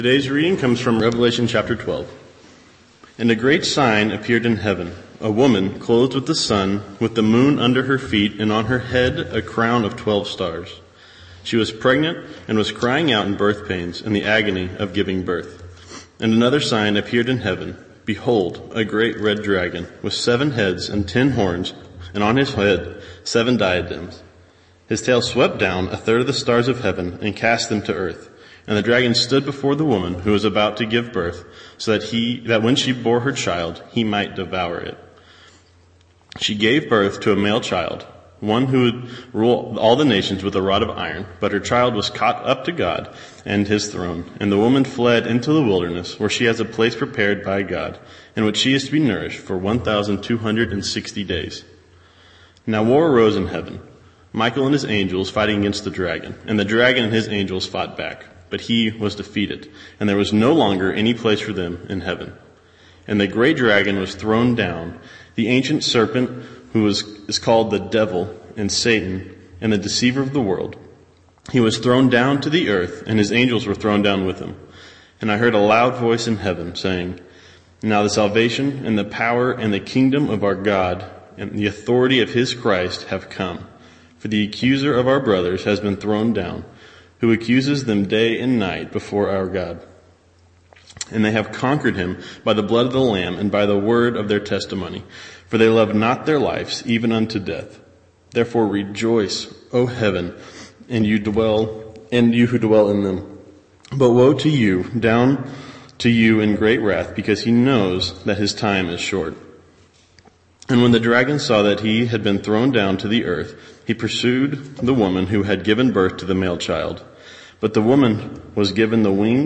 Today's reading comes from Revelation chapter 12. And a great sign appeared in heaven, a woman clothed with the sun, with the moon under her feet, and on her head a crown of 12 stars. She was pregnant and was crying out in birth pains and the agony of giving birth. And another sign appeared in heaven. Behold, a great red dragon, with 7 heads and 10 horns, and on his head 7 diadems. His tail swept down a third of the stars of heaven and cast them to earth. And the dragon stood before the woman who was about to give birth, so that when she bore her child, he might devour it. She gave birth to a male child, one who would rule all the nations with a rod of iron, but her child was caught up to God and his throne. And the woman fled into the wilderness, where she has a place prepared by God, in which she is to be nourished for 1,260 days. Now war arose in heaven, Michael and his angels fighting against the dragon, and the dragon and his angels fought back. But he was defeated, and there was no longer any place for them in heaven. And the great dragon was thrown down, the ancient serpent who is called the devil and Satan, and the deceiver of the world. He was thrown down to the earth, and his angels were thrown down with him. And I heard a loud voice in heaven saying, Now the salvation and the power and the kingdom of our God and the authority of his Christ have come. For the accuser of our brothers has been thrown down, who accuses them day and night before our God. And they have conquered him by the blood of the Lamb and by the word of their testimony, for they love not their lives even unto death. Therefore rejoice, O heaven, and you who dwell in them. But woe to you, down to you in great wrath, because he knows that his time is short. And when the dragon saw that he had been thrown down to the earth, he pursued the woman who had given birth to the male child. But the woman was given the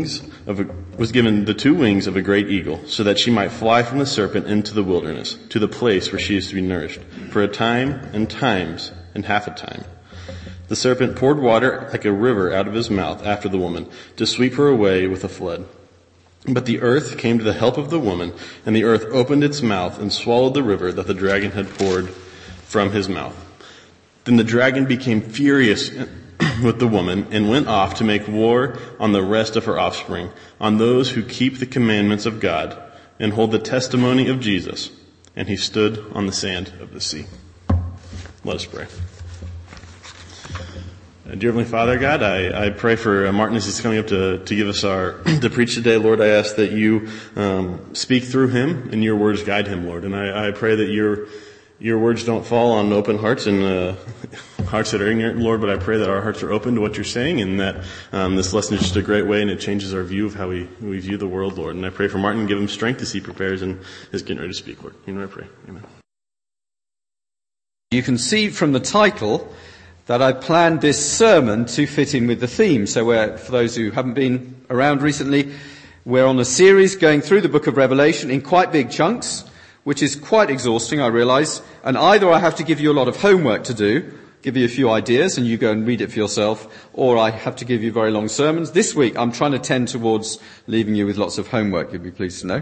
2 wings of a great eagle, so that she might fly from the serpent into the wilderness, to the place where she is to be nourished, for a time and times and half a time. The serpent poured water like a river out of his mouth after the woman, to sweep her away with a flood. But the earth came to the help of the woman, and the earth opened its mouth and swallowed the river that the dragon had poured from his mouth. Then the dragon became furious with the woman and went off to make war on the rest of her offspring, on those who keep the commandments of God and hold the testimony of Jesus. And he stood on the sand of the sea. Let us pray. Dear Heavenly Father, God, I pray for Martin as he's coming up to give us to preach today. Lord, I ask that you speak through him and your words guide him, Lord. And I pray that your words don't fall on open hearts and hearts that are ignorant, Lord, but I pray that our hearts are open to what you're saying, and that this lesson is just a great way and it changes our view of how we view the world, Lord. And I pray for Martin, give him strength as he prepares and is getting ready to speak, Lord. You know I pray. Amen. You can see from the title that I planned this sermon to fit in with the theme. So for those who haven't been around recently, we're on a series going through the book of Revelation in quite big chunks, which is quite exhausting, I realise. And either I have to give you a lot of homework to do, give you a few ideas and you go and read it for yourself, or I have to give you very long sermons. This week I'm trying to tend towards leaving you with lots of homework, you'll be pleased to know.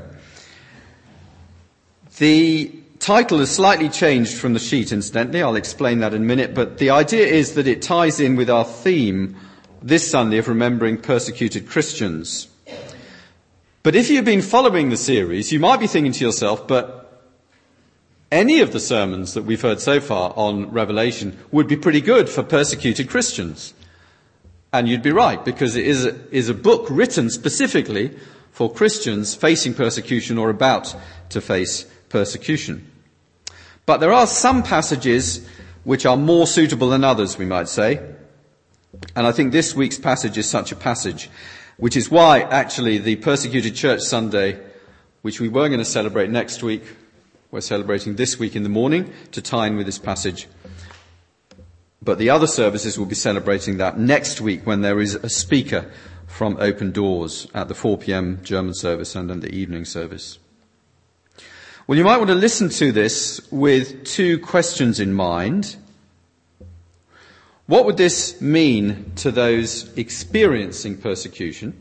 The title is slightly changed from the sheet, incidentally. I'll explain that in a minute. But the idea is that it ties in with our theme this Sunday of remembering persecuted Christians. But if you've been following the series, you might be thinking to yourself, but any of the sermons that we've heard so far on Revelation would be pretty good for persecuted Christians. And you'd be right, because it is a book written specifically for Christians facing persecution or about to face persecution. But there are some passages which are more suitable than others, we might say. And I think this week's passage is such a passage, which is why actually the Persecuted Church Sunday, which we were going to celebrate next week, we're celebrating this week in the morning to tie in with this passage. But the other services will be celebrating that next week when there is a speaker from Open Doors at the 4 p.m. German service and in the evening service. Well, you might want to listen to this with 2 questions in mind. What would this mean to those experiencing persecution?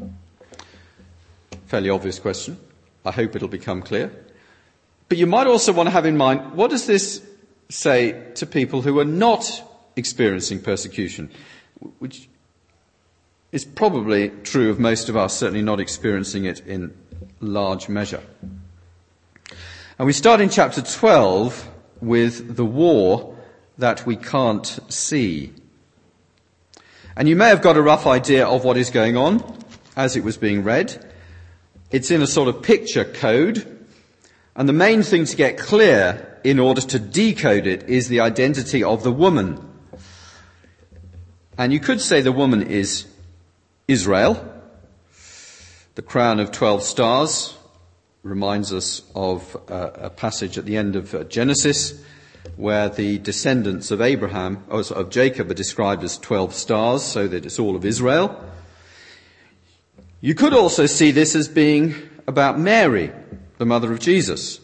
Fairly obvious question. I hope it'll become clear. But you might also want to have in mind, what does this say to people who are not experiencing persecution? Which is probably true of most of us, certainly not experiencing it in large measure. And we start in chapter 12 with the war that we can't see. And you may have got a rough idea of what is going on as it was being read. It's in a sort of picture code. And the main thing to get clear in order to decode it is the identity of the woman. And you could say the woman is Israel. The crown of 12 stars reminds us of a passage at the end of Genesis where the descendants of of Jacob, are described as 12 stars, so that it's all of Israel. You could also see this as being about Mary, the mother of Jesus.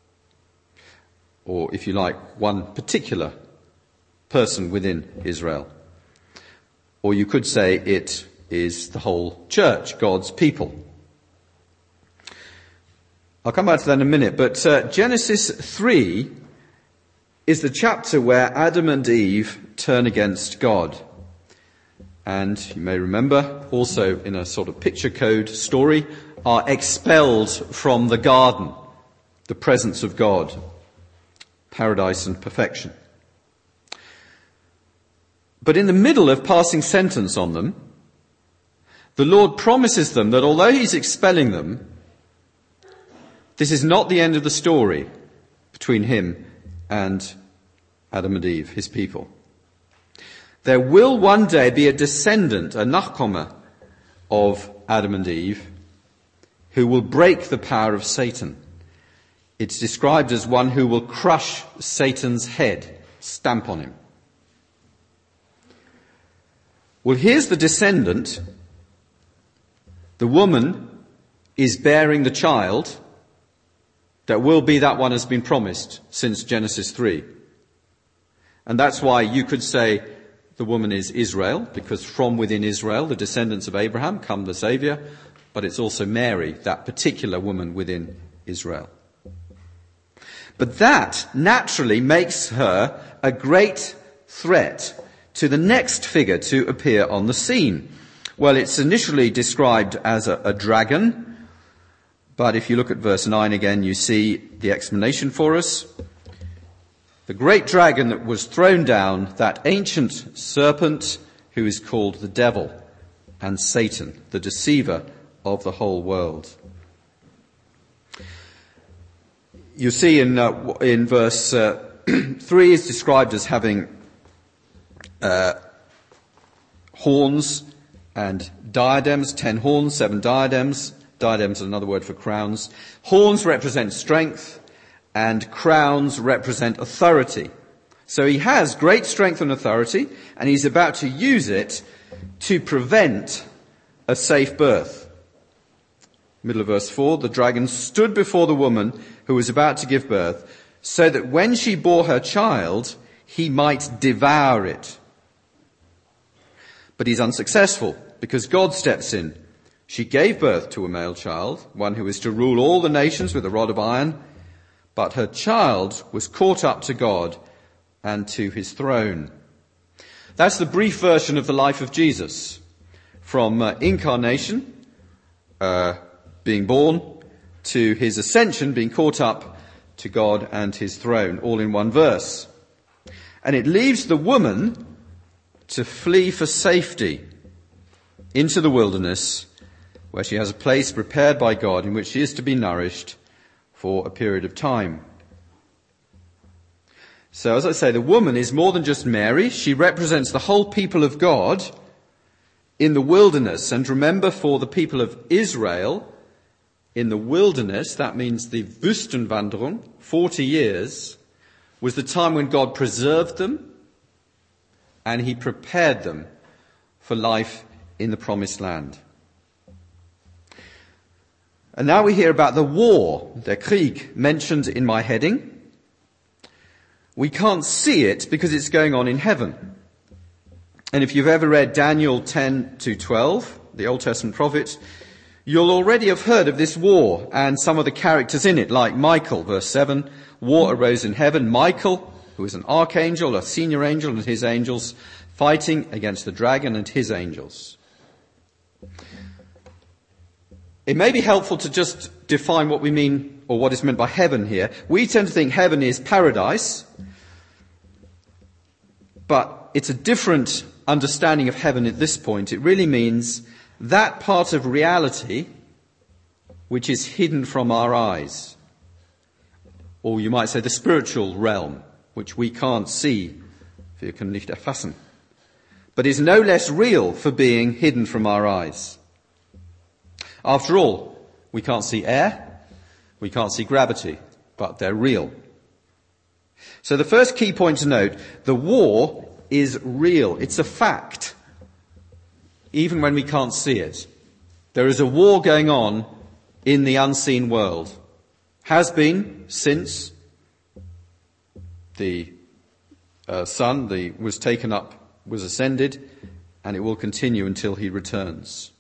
Or, if you like, one particular person within Israel. Or you could say it is the whole church, God's people. I'll come back to that in a minute, but Genesis 3 is the chapter where Adam and Eve turn against God. And you may remember, also in a sort of picture code story, are expelled from the garden, the presence of God, paradise and perfection. But in the middle of passing sentence on them, the Lord promises them that although he's expelling them, this is not the end of the story between him and Adam and Eve, his people. There will one day be a descendant, a nachkomme of Adam and Eve, who will break the power of Satan. It's described as one who will crush Satan's head, stamp on him. Well, here's the descendant. The woman is bearing the child that will be that one has been promised since Genesis 3. And that's why you could say the woman is Israel, because from within Israel, the descendants of Abraham, come the Saviour, but it's also Mary, that particular woman within Israel. But that naturally makes her a great threat to the next figure to appear on the scene. Well, it's initially described as a dragon, but if you look at verse 9 again, you see the explanation for us. The great dragon that was thrown down, that ancient serpent who is called the devil and Satan, the deceiver of the whole world. You see in verse 3 is described as having horns and diadems, 10 horns, 7 diadems. Diadems are another word for crowns. Horns represent strength and crowns represent authority. So he has great strength and authority, and he's about to use it to prevent a safe birth. Middle of verse 4, the dragon stood before the woman who was about to give birth, so that when she bore her child, he might devour it. But he's unsuccessful, because God steps in. She gave birth to a male child, one who is to rule all the nations with a rod of iron, but her child was caught up to God and to his throne. That's the brief version of the life of Jesus, from incarnation, being born, to his ascension, being caught up to God and his throne, all in one verse. And it leaves the woman to flee for safety into the wilderness, where she has a place prepared by God in which she is to be nourished for a period of time. So, as I say, the woman is more than just Mary. She represents the whole people of God in the wilderness. And remember, for the people of Israel, in the wilderness, that means the Wüstenwanderung, 40 years, was the time when God preserved them and he prepared them for life in the promised land. And now we hear about the war, der Krieg, mentioned in my heading. We can't see it because it's going on in heaven. And if you've ever read Daniel 10 to 12, the Old Testament prophet, you'll already have heard of this war and some of the characters in it, like Michael, verse 7. War arose in heaven. Michael, who is an archangel, a senior angel, and his angels fighting against the dragon and his angels. It may be helpful to just define what we mean, or what is meant by heaven here. We tend to think heaven is paradise, but it's a different understanding of heaven at this point. It really means that part of reality which is hidden from our eyes. Or you might say the spiritual realm, which we can't see, wir können nicht erfassen, but is no less real for being hidden from our eyes. After all, we can't see air, we can't see gravity, but they're real. So the first key point to note, the war is real. It's a fact, even when we can't see it. There is a war going on in the unseen world. Has been since the Son was taken up, was ascended, and it will continue until he returns.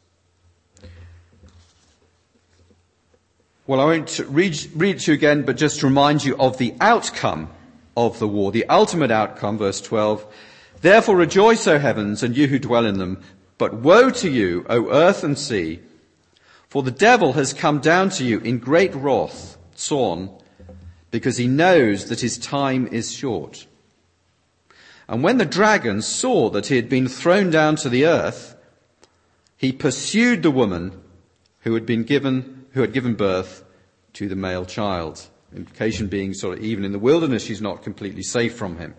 Well, I won't read it to you again, but just remind you of the outcome of the war, the ultimate outcome, verse 12. Therefore rejoice, O heavens, and you who dwell in them. But woe to you, O earth and sea, for the devil has come down to you in great wrath, Zorn, because he knows that his time is short. And when the dragon saw that he had been thrown down to the earth, he pursued the woman who had given birth to the male child. Implication being sort of even in the wilderness she's not completely safe from him.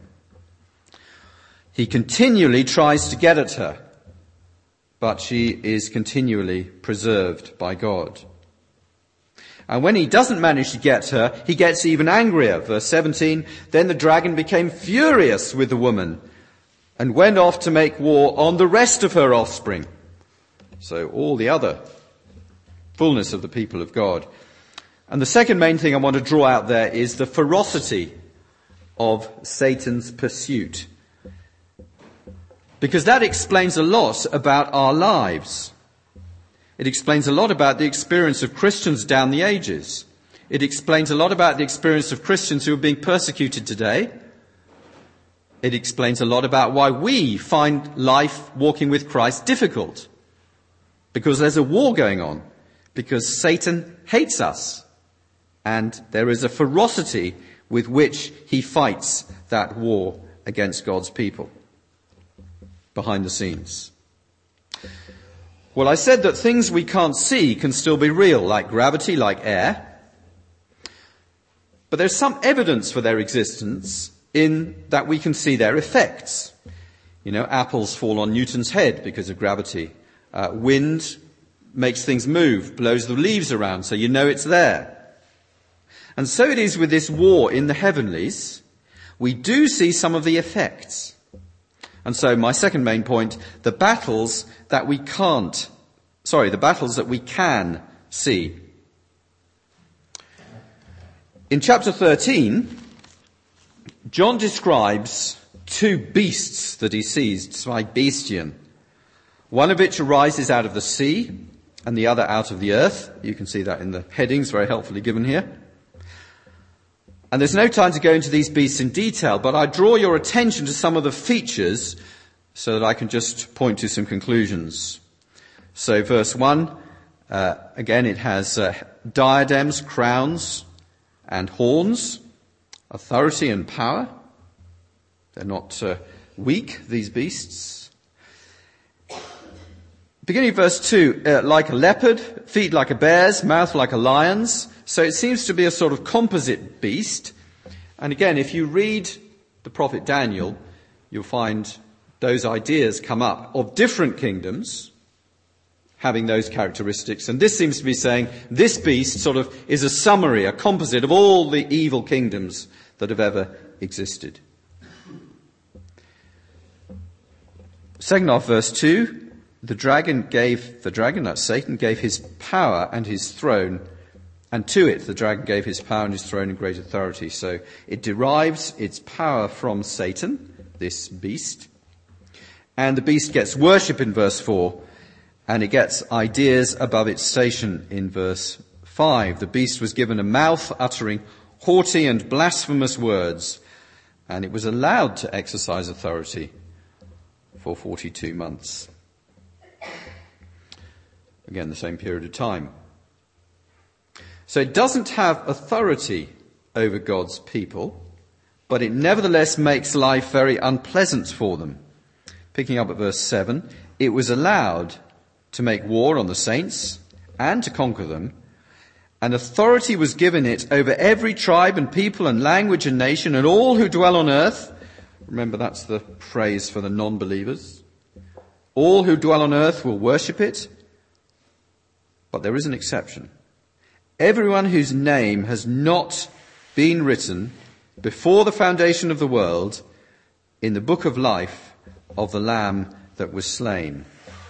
He continually tries to get at her, but she is continually preserved by God. And when he doesn't manage to get her, he gets even angrier. Verse 17, then the dragon became furious with the woman and went off to make war on the rest of her offspring. So all the other fullness of the people of God. And the second main thing I want to draw out there is the ferocity of Satan's pursuit. Because that explains a lot about our lives. It explains a lot about the experience of Christians down the ages. It explains a lot about the experience of Christians who are being persecuted today. It explains a lot about why we find life walking with Christ difficult. Because there's a war going on. Because Satan hates us. And there is a ferocity with which he fights that war against God's people. Behind the scenes. Well, I said that things we can't see can still be real, like gravity, like air. But there's some evidence for their existence in that we can see their effects. You know, apples fall on Newton's head because of gravity. Wind makes things move, blows the leaves around, so you know it's there. And so it is with this war in the heavenlies. We do see some of the effects. And so my second main point, the battles that we can see. In chapter 13, John describes two beasts that he sees, zwei Bestien. One of which arises out of the sea and the other out of the earth. You can see that in the headings very helpfully given here. And there's no time to go into these beasts in detail, but I draw your attention to some of the features so that I can just point to some conclusions. So verse 1, again it has diadems, crowns and horns, authority and power. They're not weak, these beasts. Beginning of verse 2, like a leopard, feet like a bear's, mouth like a lion's. So it seems to be a sort of composite beast. And again, if you read the prophet Daniel, you'll find those ideas come up of different kingdoms having those characteristics. And this seems to be saying this beast sort of is a summary, a composite of all the evil kingdoms that have ever existed. Second half, verse 2, that's Satan, gave his power and his throne. And to it, the dragon gave his power and his throne and great authority. So it derives its power from Satan, this beast. And the beast gets worship in verse 4. And it gets ideas above its station in verse 5. The beast was given a mouth uttering haughty and blasphemous words. And it was allowed to exercise authority for 42 months. Again, the same period of time. So it doesn't have authority over God's people, but it nevertheless makes life very unpleasant for them. Picking up at verse 7, it was allowed to make war on the saints and to conquer them, and authority was given it over every tribe and people and language and nation and all who dwell on earth. Remember, that's the phrase for the non-believers. All who dwell on earth will worship it. But there is an exception. Everyone whose name has not been written before the foundation of the world in the book of life of the Lamb that was slain.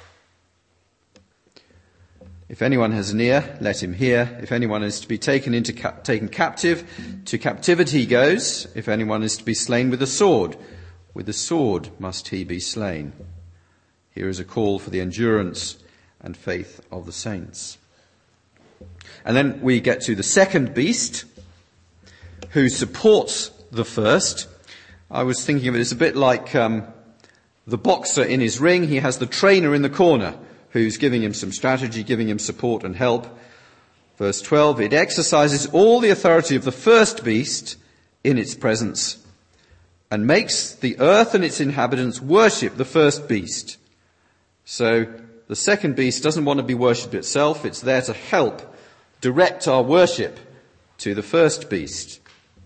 If anyone has an ear, let him hear. If anyone is to be taken captive, to captivity he goes. If anyone is to be slain with the sword must he be slain. Here is a call for the endurance and faith of the saints. And then we get to the second beast, who supports the first. I was thinking of it as a bit like the boxer in his ring. He has the trainer in the corner who's giving him some strategy, giving him support and help. Verse 12, it exercises all the authority of the first beast in its presence and makes the earth and its inhabitants worship the first beast. So the second beast doesn't want to be worshipped itself. It's there to help direct our worship to the first beast.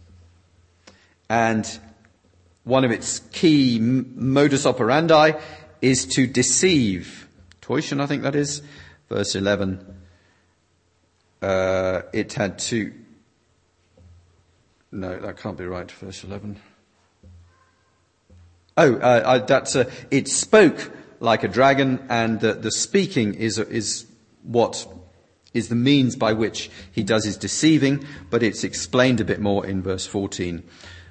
And one of its key modus operandi is to deceive. Täuschen, I think that is. Verse 11. It had to... No, that can't be right. Verse 11. It spoke like a dragon, and the speaking is what is the means by which he does his deceiving, but it's explained a bit more in verse 14.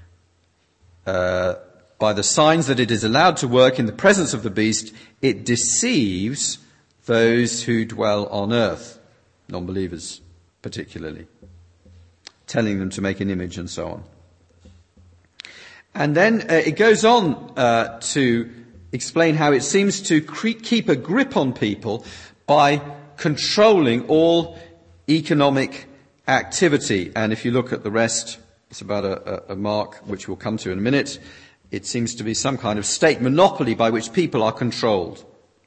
By the signs that it is allowed to work in the presence of the beast, it deceives those who dwell on earth, non-believers particularly, telling them to make an image and so on. And then it goes on to explain how it seems to keep a grip on people by controlling all economic activity. And if you look at the rest, it's about a mark which we'll come to in a minute. It seems to be some kind of state monopoly by which people are controlled.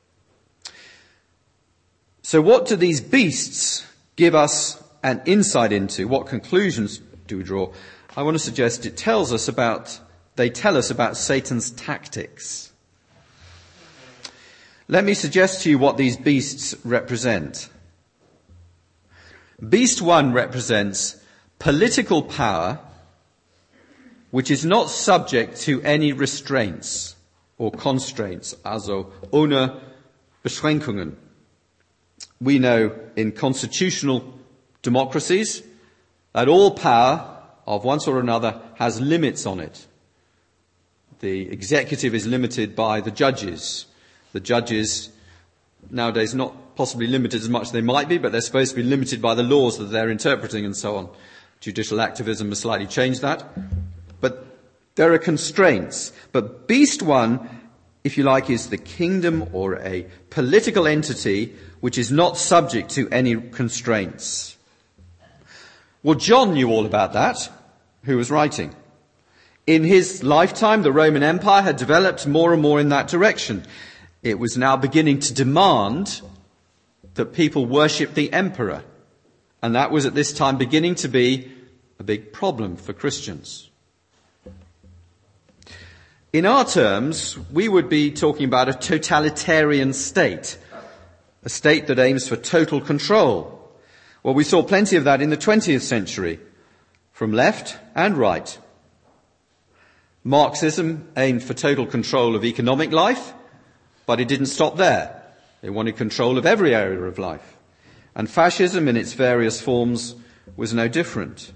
So what do these beasts give us an insight into? What conclusions do we draw? I want to suggest they tell us about Satan's tactics. Let me suggest to you what these beasts represent. Beast 1 represents political power which is not subject to any restraints or constraints, also ohne Beschränkungen. We know in constitutional democracies that all power of one sort or another has limits on it. The executive is limited by the judges. The judges nowadays not possibly limited as much as they might be, but they're supposed to be limited by the laws that they're interpreting and so on. Judicial activism has slightly changed that. But there are constraints. But Beast 1, if you like, is the kingdom or a political entity which is not subject to any constraints. Well, John knew all about that, who was writing. In his lifetime, the Roman Empire had developed more and more in that direction. It was now beginning to demand that people worship the emperor. And that was at this time beginning to be a big problem for Christians. In our terms, we would be talking about a totalitarian state, a state that aims for total control. Well, we saw plenty of that in the 20th century, from left and right. Marxism aimed for total control of economic life, but it didn't stop there. It wanted control of every area of life. And fascism in its various forms was no different.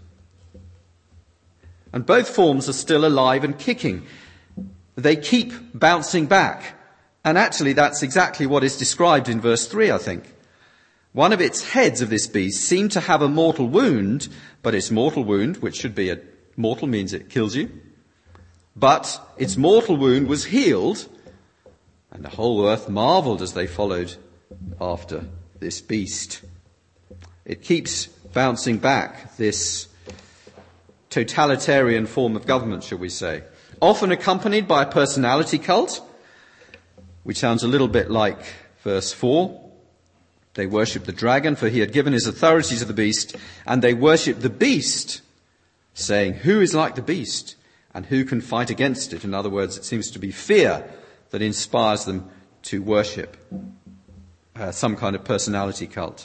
And both forms are still alive and kicking. They keep bouncing back. And actually that's exactly what is described in verse 3, I think. One of its heads of this beast seemed to have a mortal wound, but its mortal wound, which should be mortal means it kills you, but its mortal wound was healed, and the whole earth marveled as they followed after this beast. It keeps bouncing back, this totalitarian form of government, shall we say, often accompanied by a personality cult, which sounds a little bit like verse 4. They worshipped the dragon, for he had given his authority to the beast, and they worshipped the beast, saying, who is like the beast, and who can fight against it? In other words, it seems to be fear that inspires them to worship some kind of personality cult.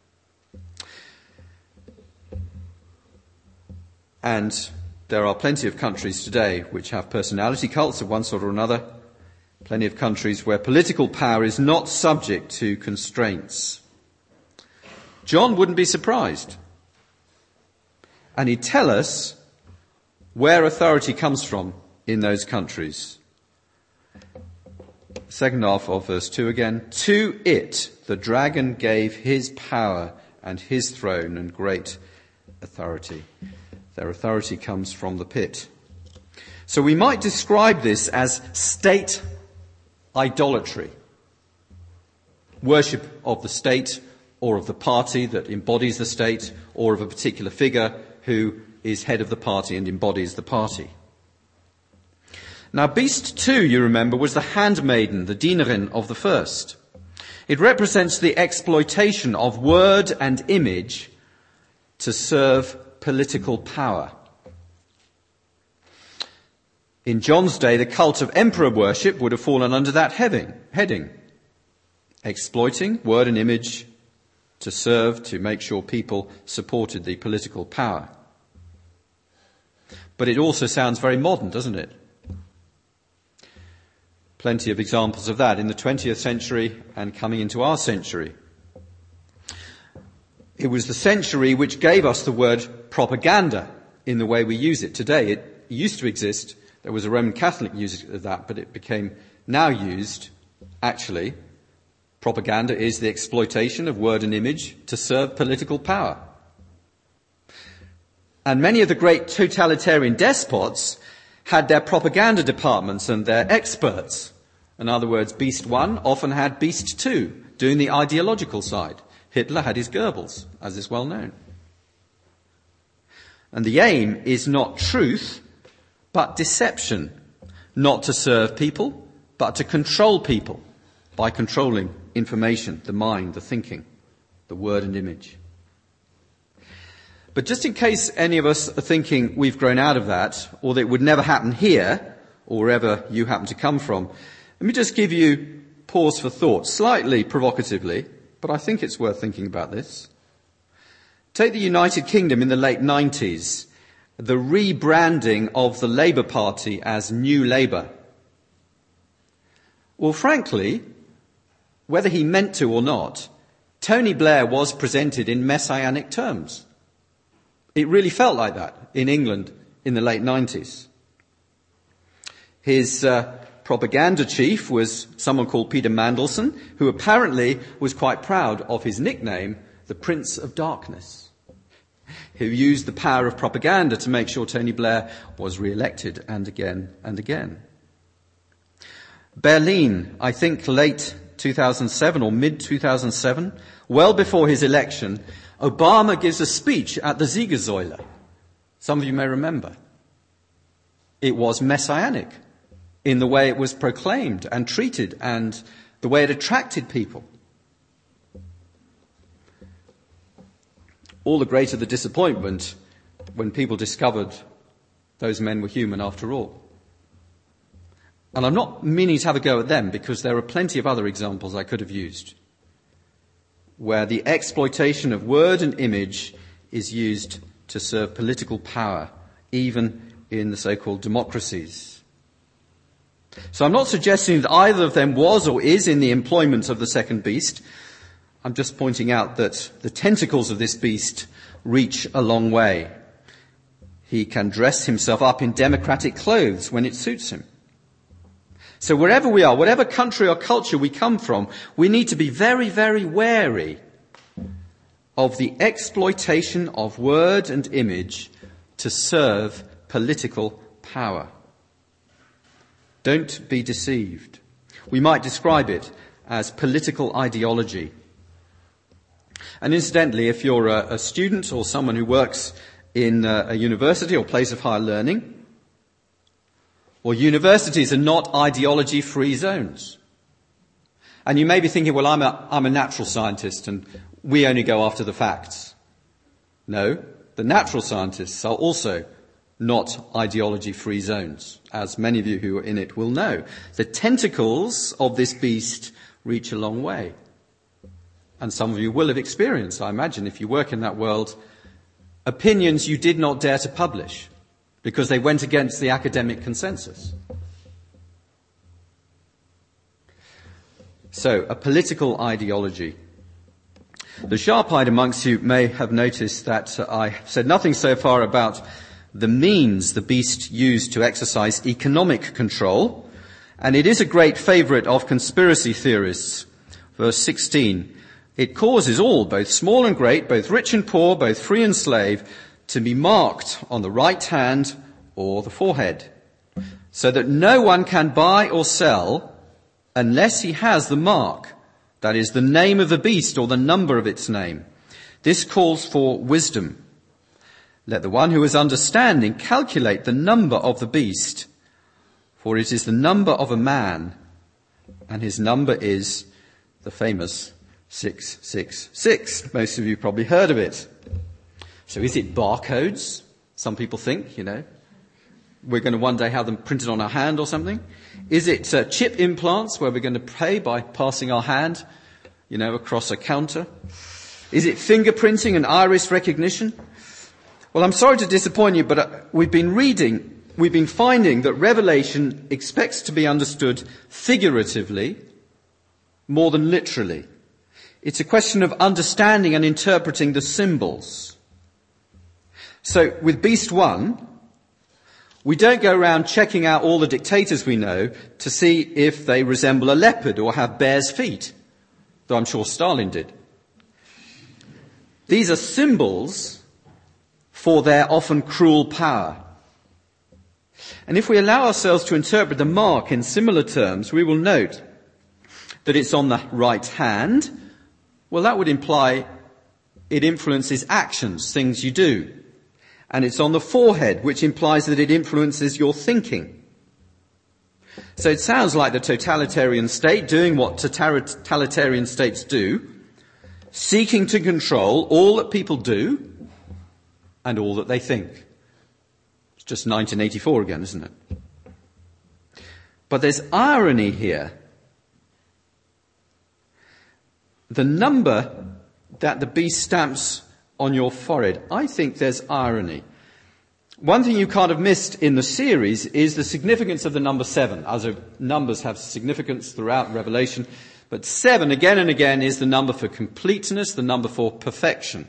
And there are plenty of countries today which have personality cults of one sort or another. Plenty of countries where political power is not subject to constraints. John wouldn't be surprised. And he'd tell us where authority comes from in those countries. Second half of verse 2 again. To it the dragon gave his power and his throne and great authority. Their authority comes from the pit. So we might describe this as state idolatry. Worship of the state or of the party that embodies the state or of a particular figure who is head of the party and embodies the party. Now, beast 2, you remember, was the handmaiden, the dienerin of the first. It represents the exploitation of word and image to serve political power. In John's day, the cult of emperor worship would have fallen under that heading. Exploiting word and image to serve, to make sure people supported the political power. But it also sounds very modern, doesn't it? Plenty of examples of that in the 20th century and coming into our century. It was the century which gave us the word propaganda in the way we use it today. It used to exist. There was a Roman Catholic use of that, but it became now used, actually, propaganda is the exploitation of word and image to serve political power. And many of the great totalitarian despots had their propaganda departments and their experts. In other words, Beast 1 often had Beast 2 doing the ideological side. Hitler had his Goebbels, as is well known. And the aim is not truth, but deception. Not to serve people, but to control people by controlling information, the mind, the thinking, the word and image. But just in case any of us are thinking we've grown out of that, or that it would never happen here, or wherever you happen to come from, let me just give you pause for thought, slightly provocatively, but I think it's worth thinking about this. Take the United Kingdom in the late 90s, the rebranding of the Labour Party as New Labour. Well, frankly, whether he meant to or not, Tony Blair was presented in messianic terms. It really felt like that in England in the late 90s. His propaganda chief was someone called Peter Mandelson, who apparently was quite proud of his nickname, the Prince of Darkness, who used the power of propaganda to make sure Tony Blair was re-elected and again and again. Berlin, I think late 2007 or mid-2007, well before his election, Obama gives a speech at the Siegersäule. Some of you may remember. It was messianic in the way it was proclaimed and treated and the way it attracted people. All the greater the disappointment when people discovered those men were human after all. And I'm not meaning to have a go at them because there are plenty of other examples I could have used where the exploitation of word and image is used to serve political power, even in the so-called democracies. So I'm not suggesting that either of them was or is in the employment of the second beast. I'm just pointing out that the tentacles of this beast reach a long way. He can dress himself up in democratic clothes when it suits him. So wherever we are, whatever country or culture we come from, we need to be very, very wary of the exploitation of word and image to serve political power. Don't be deceived. We might describe it as political ideology. And incidentally, if you're a student or someone who works in a university or place of higher learning, well, universities are not ideology-free zones. And you may be thinking, well, I'm a natural scientist and we only go after the facts. No, the natural scientists are also not ideology-free zones, as many of you who are in it will know. The tentacles of this beast reach a long way. And some of you will have experienced, I imagine, if you work in that world, opinions you did not dare to publish because they went against the academic consensus. So, a political ideology. The sharp-eyed amongst you may have noticed that I said nothing so far about the means the beast used to exercise economic control, and it is a great favourite of conspiracy theorists. Verse 16, it causes all, both small and great, both rich and poor, both free and slave, to be marked on the right hand or the forehead, so that no one can buy or sell unless he has the mark, that is, the name of the beast or the number of its name. This calls for wisdom. Let the one who is understanding calculate the number of the beast, for it is the number of a man, and his number is the famous 666. Most of you probably heard of it. So is it barcodes? Some people think, we're going to one day have them printed on our hand or something. Is it chip implants where we're going to pay by passing our hand, across a counter? Is it fingerprinting and iris recognition? Well, I'm sorry to disappoint you, but we've been finding that Revelation expects to be understood figuratively more than literally. It's a question of understanding and interpreting the symbols. So with Beast 1, we don't go around checking out all the dictators we know to see if they resemble a leopard or have bear's feet, though I'm sure Stalin did. These are symbols for their often cruel power. And if we allow ourselves to interpret the mark in similar terms, we will note that it's on the right hand. Well, that would imply it influences actions, things you do. And it's on the forehead, which implies that it influences your thinking. So it sounds like the totalitarian state doing what totalitarian states do, seeking to control all that people do and all that they think. It's just 1984 again, isn't it? But there's irony here. The number that the beast stamps on your forehead, I think there's irony. One thing you can't have missed in the series is the significance of the number 7. As numbers have significance throughout Revelation, but 7 again and again is the number for completeness, the number for perfection.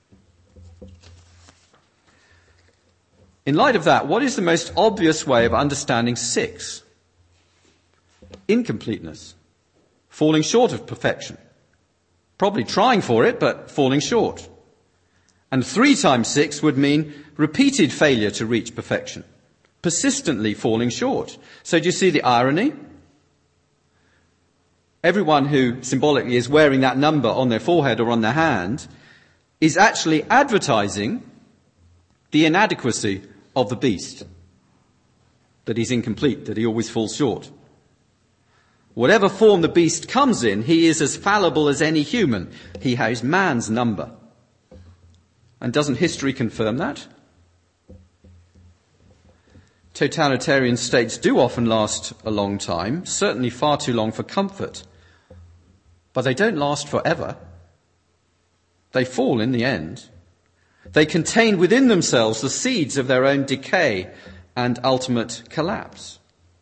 In light of that, what is the most obvious way of understanding 6? Incompleteness. Falling short of perfection. Probably trying for it, but falling short. And 3 times 6 would mean repeated failure to reach perfection. Persistently falling short. So do you see the irony? Everyone who symbolically is wearing that number on their forehead or on their hand is actually advertising the inadequacy of the beast. That he's incomplete, that he always falls short. Whatever form the beast comes in, he is as fallible as any human. He has man's number. And doesn't history confirm that? Totalitarian states do often last a long time, certainly far too long for comfort. But they don't last forever. They fall in the end. They contain within themselves the seeds of their own decay and ultimate collapse.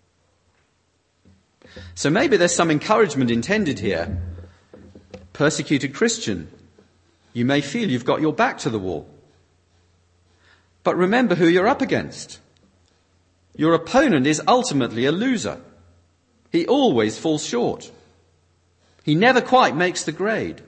So maybe there's some encouragement intended here. Persecuted Christian, you may feel you've got your back to the wall. But remember who you're up against. Your opponent is ultimately a loser. He always falls short. He never quite makes the grade.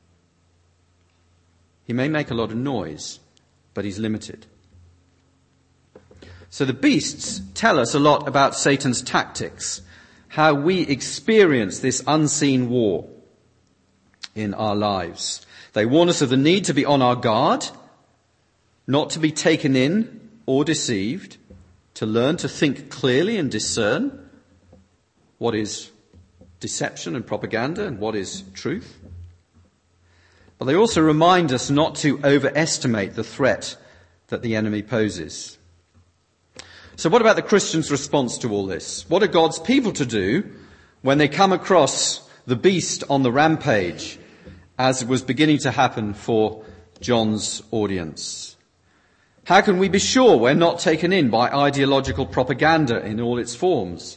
He may make a lot of noise, but he's limited. So the beasts tell us a lot about Satan's tactics, how we experience this unseen war in our lives. They warn us of the need to be on our guard, not to be taken in or deceived, to learn to think clearly and discern what is deception and propaganda and what is truth. But they also remind us not to overestimate the threat that the enemy poses. So what about the Christian's response to all this? What are God's people to do when they come across the beast on the rampage, as was beginning to happen for John's audience? How can we be sure we're not taken in by ideological propaganda in all its forms?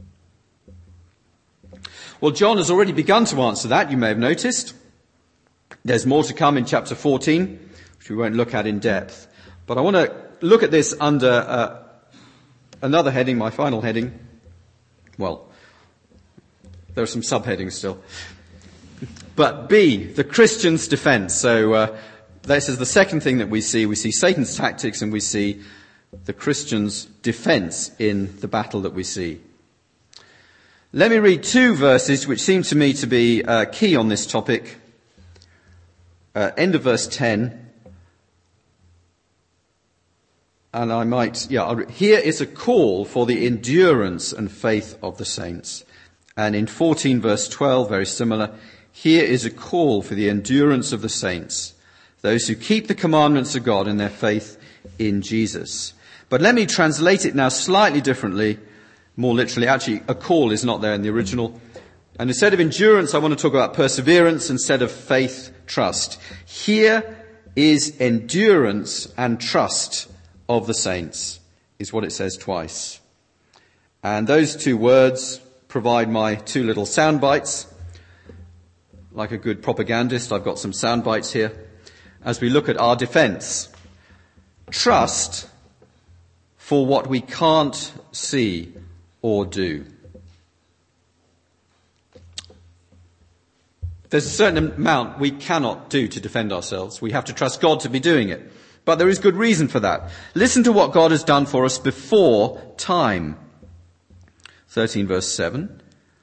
Well, John has already begun to answer that, you may have noticed. There's more to come in chapter 14, which we won't look at in depth. But I want to look at this under another heading, my final heading. Well, there are some subheadings still. But B, the Christian's defense. So this is the second thing that we see. We see Satan's tactics and we see the Christian's defense in the battle that we see. Let me read two verses which seem to me to be key on this topic. End of verse 10. And here is a call for the endurance and faith of the saints. And in 14 verse 12, very similar, here is a call for the endurance of the saints, those who keep the commandments of God in their faith in Jesus. But let me translate it now slightly differently, more literally. Actually, a call is not there in the original. And instead of endurance, I want to talk about perseverance instead of faith, trust. Here is endurance and trust of the saints, is what it says twice. And those two words provide my two little sound bites. Like a good propagandist, I've got some sound bites here. As we look at our defense, trust for what we can't see or do. There's a certain amount we cannot do to defend ourselves. We have to trust God to be doing it. But there is good reason for that. Listen to what God has done for us before time. 13 verse 7.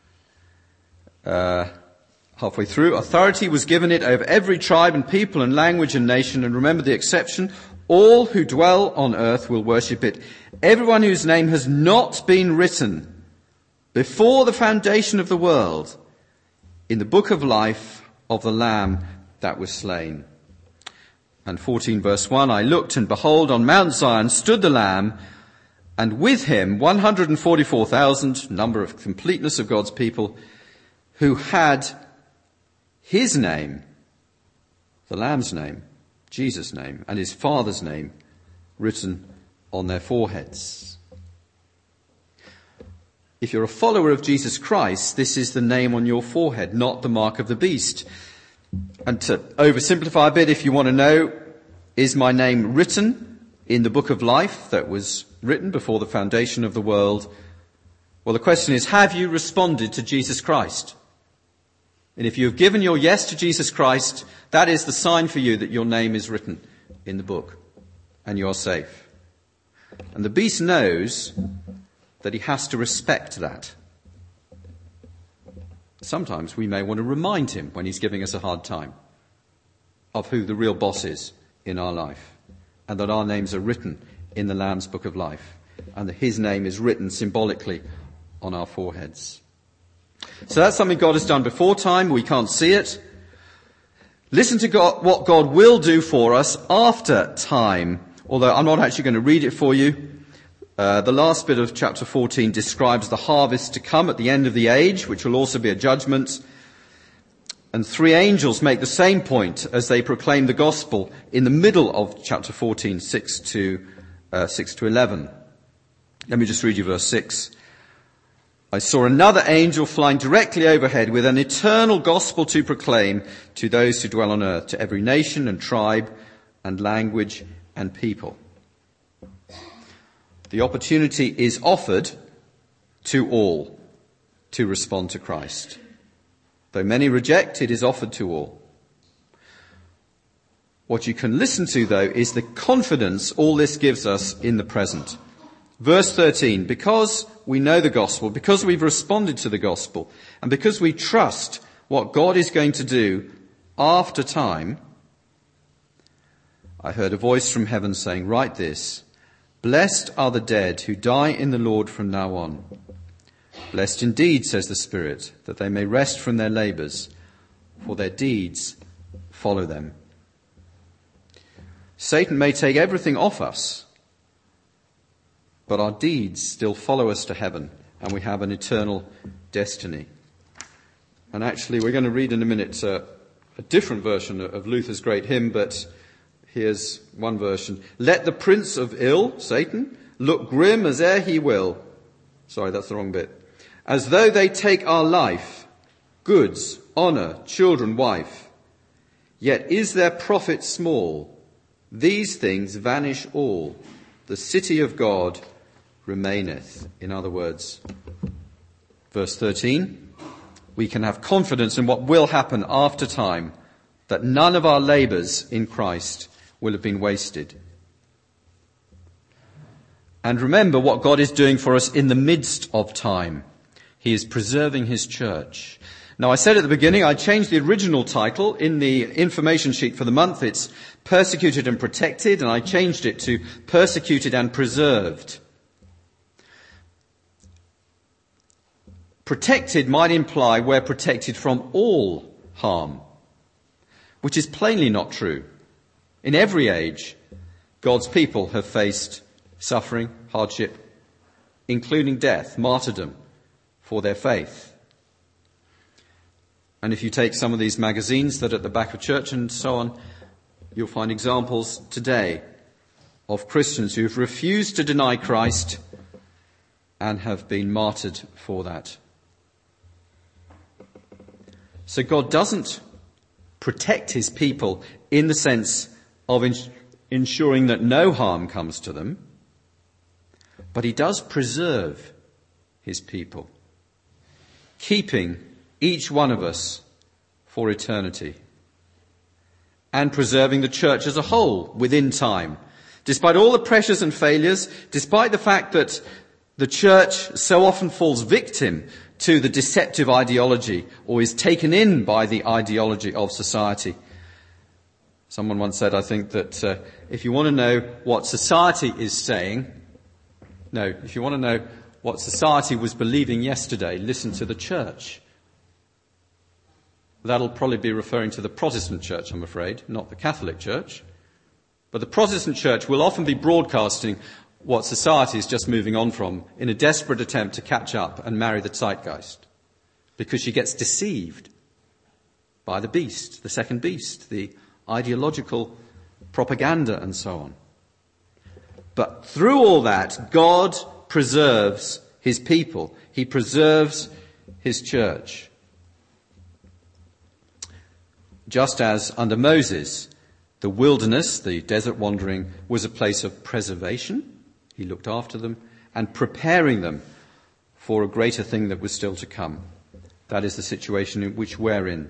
Halfway through. Authority was given it over every tribe and people and language and nation. And remember the exception. All who dwell on earth will worship it. Everyone whose name has not been written before the foundation of the world in the book of life of the Lamb that was slain. And 14 verse 1, I looked and behold on Mount Zion stood the Lamb, and with him 144,000, number of completeness of God's people, who had his name, the Lamb's name, Jesus' name, and his Father's name written on their foreheads. If you're a follower of Jesus Christ, this is the name on your forehead, not the mark of the beast. And to oversimplify a bit, if you want to know, is my name written in the book of life that was written before the foundation of the world? Well, the question is, have you responded to Jesus Christ? And if you have given your yes to Jesus Christ, that is the sign for you that your name is written in the book and you are safe. And the beast knows that he has to respect that. Sometimes we may want to remind him when he's giving us a hard time of who the real boss is in our life, and that our names are written in the Lamb's book of life, and that his name is written symbolically on our foreheads. So that's something God has done before time. We can't see it. Listen to what God will do for us after time, although I'm not actually going to read it for you. The last bit of chapter 14 describes the harvest to come at the end of the age, which will also be a judgment. And three angels make the same point as they proclaim the gospel in the middle of chapter 14, 6 to 11. Let me just read you verse 6. I saw another angel flying directly overhead with an eternal gospel to proclaim to those who dwell on earth, to every nation and tribe and language and people. The opportunity is offered to all to respond to Christ. Though many reject, it is offered to all. What you can listen to, though, is the confidence all this gives us in the present. Verse 13, because we know the gospel, because we've responded to the gospel, and because we trust what God is going to do after time, I heard a voice from heaven saying, "Write this, blessed are the dead who die in the Lord from now on. Blessed indeed, says the Spirit, that they may rest from their labors, for their deeds follow them." Satan may take everything off us, but our deeds still follow us to heaven, and we have an eternal destiny. And actually, we're going to read in a minute a different version of Luther's great hymn, but here's one version. "Let the prince of ill, Satan, look grim as e'er he will." Sorry, that's the wrong bit. "As though they take our life, goods, honour, children, wife. Yet is their profit small. These things vanish all. The city of God remaineth." In other words, verse 13, we can have confidence in what will happen after time, that none of our labours in Christ will have been wasted. And remember what God is doing for us in the midst of time. He is preserving his church. Now, I said at the beginning, I changed the original title in the information sheet for the month. It's Persecuted and Protected, and I changed it to Persecuted and Preserved. Protected might imply we're protected from all harm, which is plainly not true. In every age, God's people have faced suffering, hardship, including death, martyrdom for their faith. And if you take some of these magazines that are at the back of church and so on, you'll find examples today of Christians who have refused to deny Christ and have been martyred for that. So God doesn't protect his people in the sense of ensuring that no harm comes to them, but he does preserve his people, keeping each one of us for eternity, and preserving the church as a whole within time. Despite all the pressures and failures, despite the fact that the church so often falls victim to the deceptive ideology or is taken in by the ideology of society. Someone once said, I think, that if you want to know what society is saying, if you want to know what society was believing yesterday, listen to the church. That'll probably be referring to the Protestant church, I'm afraid, not the Catholic church. But the Protestant church will often be broadcasting what society is just moving on from in a desperate attempt to catch up and marry the zeitgeist, because she gets deceived by the beast, the second beast, the ideological propaganda and so on. But through all that, God preserves his people. He preserves his church. Just as under Moses, the wilderness, the desert wandering, was a place of preservation. He looked after them and preparing them for a greater thing that was still to come. That is the situation in which we're in.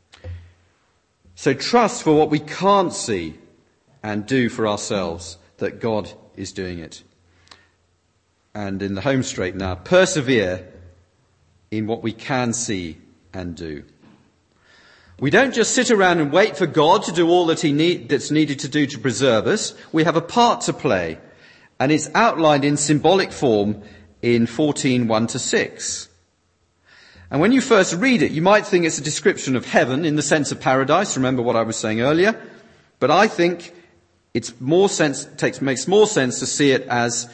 So trust for what we can't see and do for ourselves, that God is doing it. And in the home straight now, persevere in what we can see and do. We don't just sit around and wait for God to do all that that's needed to do to preserve us. We have a part to play, and it's outlined in symbolic form in 14:1-6. And when you first read it, you might think it's a description of heaven in the sense of paradise. Remember what I was saying earlier. But I think makes more sense to see it as,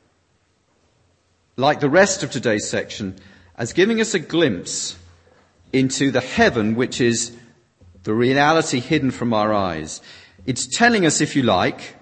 like the rest of today's section, as giving us a glimpse into the heaven which is the reality hidden from our eyes. It's telling us, if you like,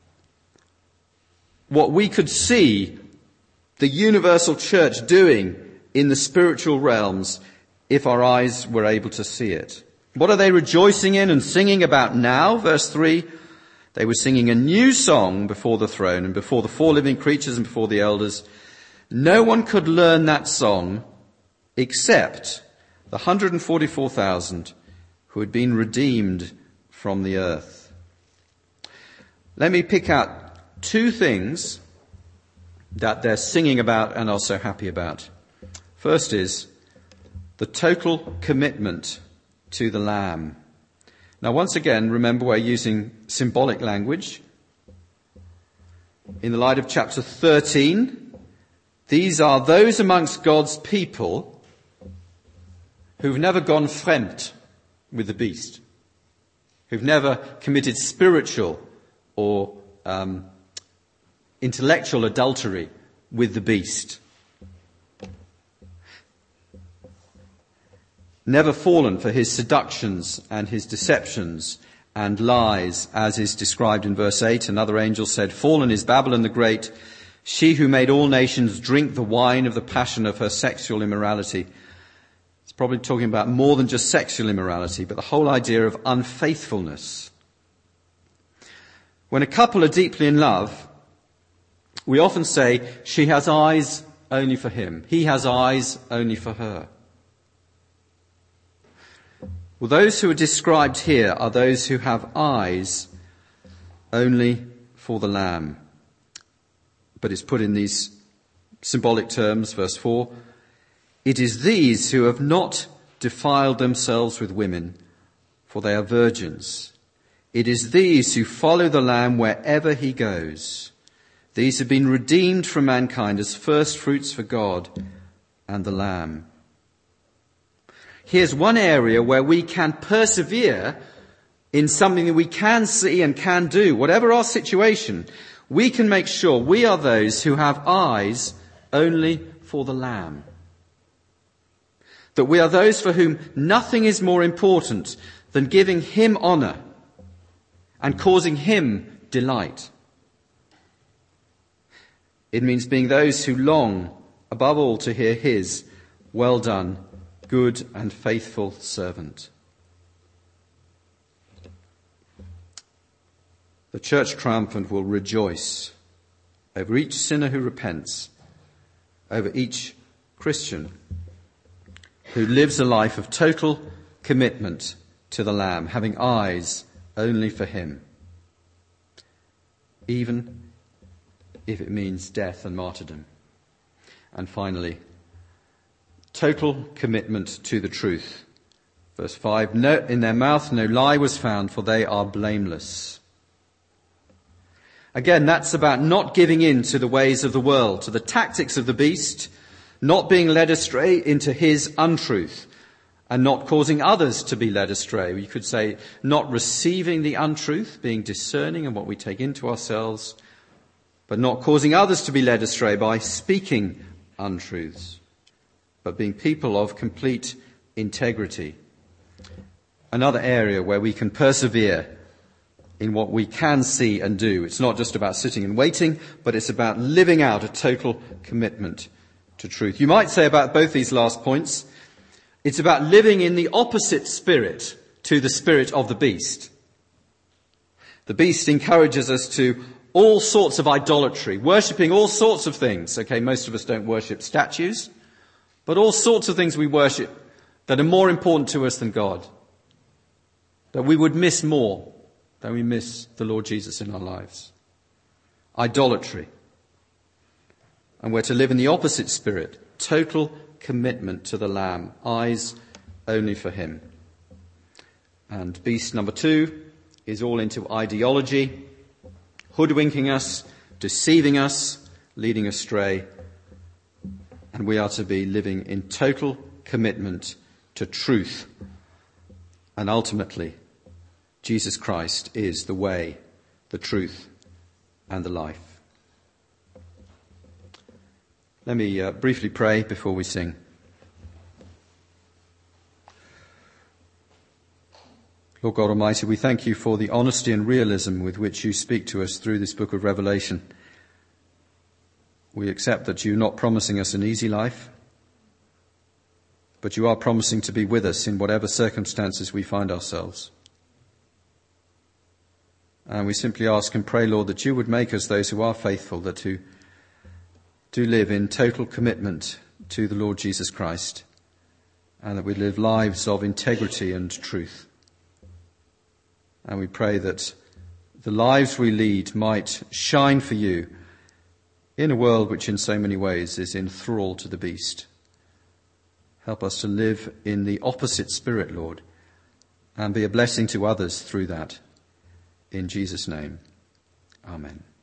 what we could see the universal church doing in the spiritual realms if our eyes were able to see it. What are they rejoicing in and singing about now? Verse 3, they were singing a new song before the throne and before the four living creatures and before the elders. No one could learn that song except the 144,000 who had been redeemed from the earth. Let me pick out two things that they're singing about and are so happy about. First is the total commitment to the Lamb. Now, once again, remember we're using symbolic language. In the light of chapter 13, these are those amongst God's people who've never gone fremd with the beast, who've never committed spiritual or intellectual adultery with the beast, never fallen for his seductions and his deceptions and lies, as is described in verse 8. Another angel said, "Fallen is Babylon the Great, she who made all nations drink the wine of the passion of her sexual immorality." It's probably talking about more than just sexual immorality, but the whole idea of unfaithfulness. When a couple are deeply in love, we often say, she has eyes only for him, he has eyes only for her. Well, those who are described here are those who have eyes only for the Lamb. But it's put in these symbolic terms, verse 4. It is these who have not defiled themselves with women, for they are virgins. It is these who follow the Lamb wherever he goes. These have been redeemed from mankind as first fruits for God and the Lamb. Here's one area where we can persevere in something that we can see and can do. Whatever our situation, we can make sure we are those who have eyes only for the Lamb. That we are those for whom nothing is more important than giving him honour and causing him delight. It means being those who long, above all, to hear his, "Well done, good and faithful servant." The church triumphant will rejoice over each sinner who repents, over each Christian who lives a life of total commitment to the Lamb, having eyes only for him, even if it means death and martyrdom. And finally, total commitment to the truth. Verse 5, in their mouth no lie was found, for they are blameless. Again, that's about not giving in to the ways of the world, to the tactics of the beast, not being led astray into his untruth, and not causing others to be led astray. You could say not receiving the untruth, being discerning in what we take into ourselves, but not causing others to be led astray by speaking untruths, but being people of complete integrity. Another area where we can persevere in what we can see and do. It's not just about sitting and waiting, but it's about living out a total commitment to truth. You might say about both these last points, it's about living in the opposite spirit to the spirit of the beast. The beast encourages us to all sorts of idolatry, worshipping all sorts of things. Okay, most of us don't worship statues, but all sorts of things we worship that are more important to us than God, that we would miss more than we miss the Lord Jesus in our lives. Idolatry. And we're to live in the opposite spirit, total commitment to the Lamb, eyes only for him. And beast number 2 is all into ideology, hoodwinking us, deceiving us, leading astray. And we are to be living in total commitment to truth. And ultimately, Jesus Christ is the way, the truth, and the life. Let me briefly pray before we sing. Lord God Almighty, we thank you for the honesty and realism with which you speak to us through this book of Revelation. We accept that you're not promising us an easy life, but you are promising to be with us in whatever circumstances we find ourselves. And we simply ask and pray, Lord, that you would make us those who are faithful, that who do live in total commitment to the Lord Jesus Christ, and that we live lives of integrity and truth. And we pray that the lives we lead might shine for you in a world which in so many ways is in thrall to the beast. Help us to live in the opposite spirit, Lord, and be a blessing to others through that. In Jesus' name, amen.